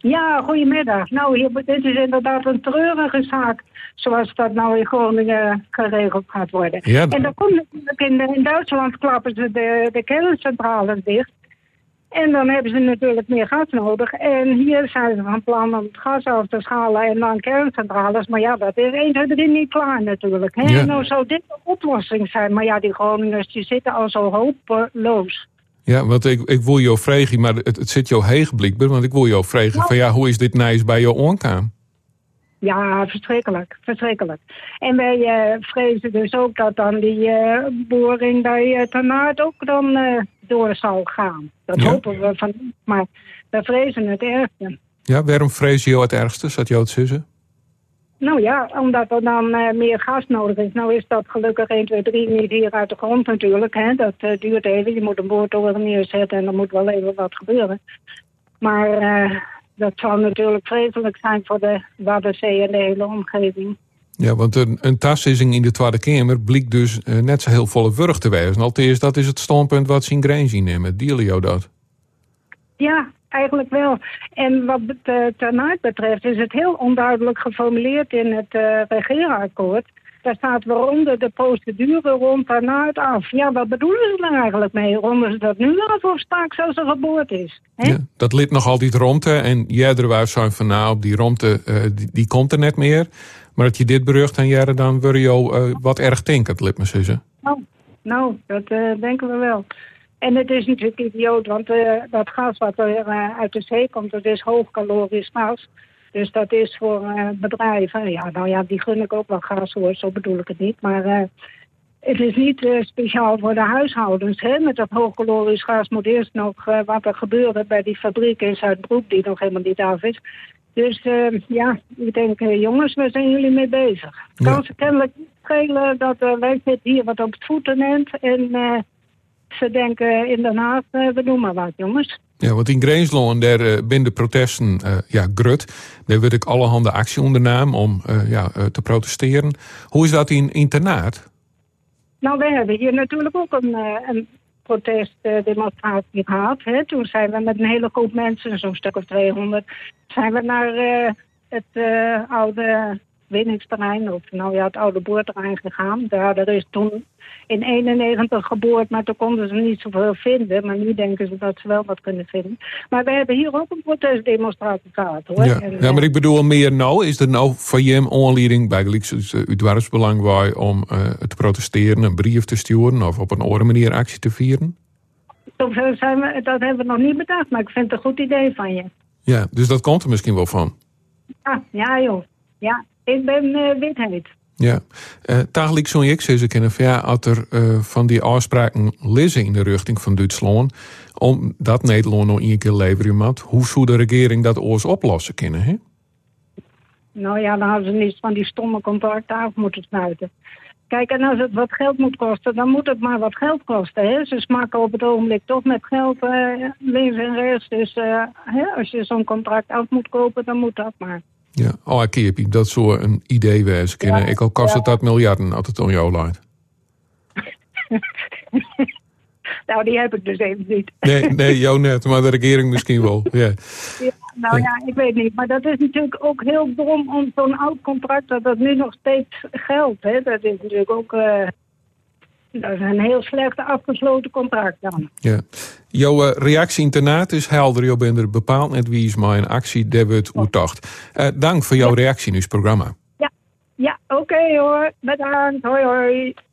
Ja, goedemiddag. Nou, dit is inderdaad een treurige zaak, zoals dat nou in Groningen geregeld gaat worden. Ja, en dan komt natuurlijk in Duitsland klappen ze de kerncentrales dicht. En dan hebben ze natuurlijk meer gas nodig. En hier zijn ze van plan om het gas af te schalen en dan kerncentrales. Maar ja, dat is 1, 2, 3 niet klaar natuurlijk. Hè? Ja. Nou zou dit de oplossing zijn. Maar ja, die Groningers die zitten al zo hopeloos. Ja, want ik wil jou vragen, maar het zit jou heeg blijkbaar. Want ik wil jou vragen van hoe is dit nice bij jou aankwam? Ja, verschrikkelijk. En wij vrezen dus ook dat dan die boring bij Ternat ook dan door zal gaan. Dat hopen we van, maar we vrezen het ergste. Ja, waarom vrees je jou het ergste, zat jou het zussen? Nou ja, omdat er dan meer gas nodig is. Nou is dat gelukkig 1, 2, 3 niet hier uit de grond natuurlijk. Hè. Dat duurt even. Je moet een boortoren neerzetten en er moet wel even wat gebeuren. Maar dat zal natuurlijk vreselijk zijn voor de Waddenzee en de hele omgeving. Ja, want een tasissing in de Tweede Kamer blijkt dus net zo heel volle wurg te wijzen. Althans, dat is het standpunt wat zien Grenzi nemen. Dealen jou dat? Ja, eigenlijk wel. En wat het Ternat betreft is het heel onduidelijk geformuleerd in het regeerakkoord. Daar staat waaronder de procedure rond Ternat af. Ja, wat bedoelen ze er eigenlijk mee? Ronden ze dat nu af of straks als er geboorte is? Hè? Ja, dat lid nog altijd romte. En jij er zijn van nou, die romte die komt er net meer. Maar dat je dit berucht aan jaren, dan word je wat erg tinkend, lid me zeggen. Nou, dat denken we wel. En het is natuurlijk idioot, want dat gas wat er uit de zee komt, dat is hoogcalorisch gas. Dus dat is voor bedrijven, die gun ik ook wel gas hoor, zo bedoel ik het niet. Maar het is niet speciaal voor de huishoudens. Hè? Met dat hoogcalorisch gas moet eerst nog wat er gebeurde bij die fabriek in Zuidbroek, die nog helemaal niet af is. Dus ik denk, jongens, waar zijn jullie mee bezig? Het kan ze kennelijk niet schelen dat wij zitten hier wat op het voetenend en ze denken in Den Haag, we doen maar wat, jongens. Ja, want in Greensloon, daar binnen de protesten grut. Daar werd ik allerhande actie ondernamen om te protesteren. Hoe is dat in Ternat? Nou, we hebben hier natuurlijk ook een protestdemonstratie gehad. Hè. Toen zijn we met een hele groep mensen, zo'n stuk of 200... zijn we naar het oude winningsterrein, of het oude boerterrein gegaan. Er is toen in 91 geboord, maar toen konden ze niet zoveel vinden. Maar nu denken ze dat ze wel wat kunnen vinden. Maar we hebben hier ook een protestdemonstratie gehad, hoor. Ja, maar ik bedoel meer nou. Is er nou van je aanleiding bij uw dwarfsbelang waar om te protesteren, een brief te sturen of op een andere manier actie te vieren? Dat hebben we nog niet bedacht, maar ik vind het een goed idee van je. Ja, dus dat komt er misschien wel van. Ja joh. Ja, ik ben witheid. Ja, tegelijk zou ik zeggen kunnen van als er van die afspraken lezen in de richting van Duitsland, omdat Nederland nog één keer leveren moet, hoe zou de regering dat oors oplossen kunnen, hè? Nou ja, dan hadden ze niet van die stomme contracten af moeten sluiten. Kijk, en als het wat geld moet kosten, dan moet het maar wat geld kosten. Hè? Ze smakken op het ogenblik toch met geld links en rechts. Dus als je zo'n contract af moet kopen, dan moet dat maar. Ja, Keerpie, dat zou een idee wezen kunnen. Ik al kost het dat miljarden als het om jou leidt. Nou, die heb ik dus even niet. Nee, jou net, maar de regering misschien wel. Ja. Ik weet niet. Maar dat is natuurlijk ook heel dom om zo'n oud contract dat nu nog steeds geldt. Hè? Dat is natuurlijk ook dat is een heel slecht afgesloten contract dan. Ja. Jouw reactie internaat is helder. Je bent er bepaald net wie is maar een actie die we het oertacht. Dank voor jouw reactie in ons programma. Ja, oké hoor. Bedankt. Hoi hoi.